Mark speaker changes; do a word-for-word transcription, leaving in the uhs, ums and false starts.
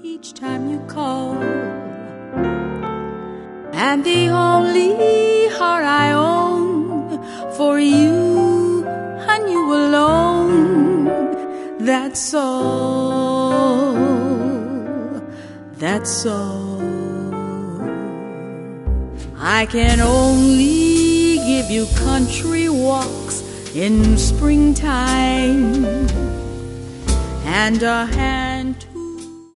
Speaker 1: each time you call. And the only heart I own for you and you alone. That's all, that's all. I can only give you country walks in springtime and a hand